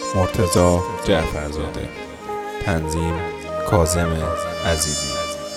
مرتضی جعفرزاده. تنظیم کاظم عزیزی.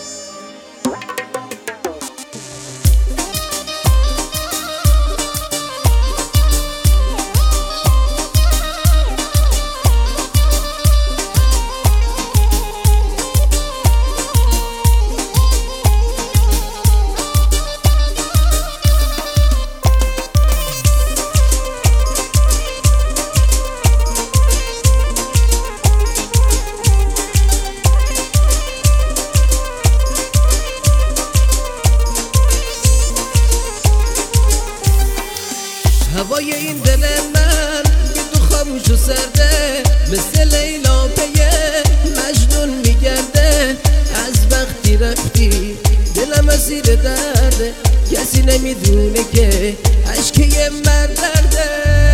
هوای این دل من بی تو خاموش و سرده، مثل لیلا پی مجنون میگرده. از وقتی رفتی دلم اسیر درده، کسی نمیدونه که عشق یه مرد درده.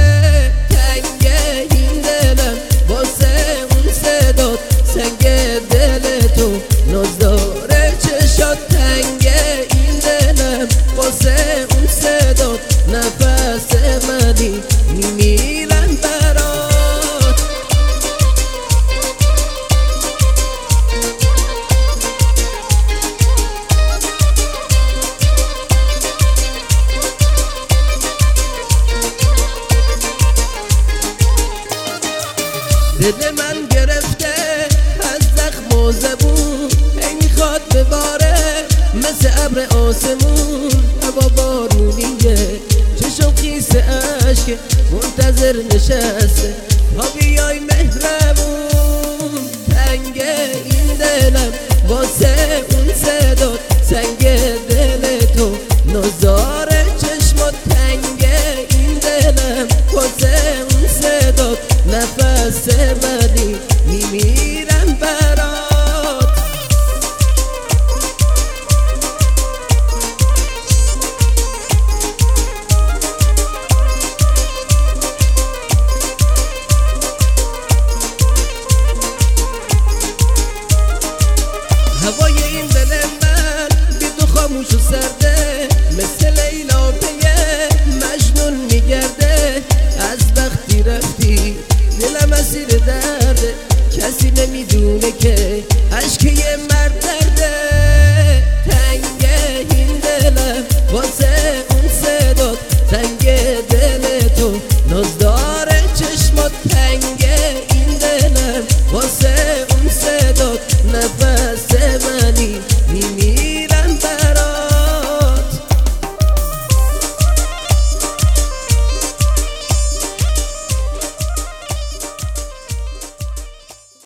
تنگه این دلم واسه اون صدات، سنگ دل تو ناز داره چشات. تنگه این دلم واسه اون صدات، نفس منی میمیرم برات. دل من گرفته از زخم و زبون، ای میخواد بباره مثل ابر آسمون. هوا بارونیه، چشم خیس عشق منتظر نشسته تا بیای مهربون. تنگ این دلم واسه اون صدات، سنگ دل تو نازار چشمات. تنگ این دلم واسه اون صدات، نفس بدی میمیرم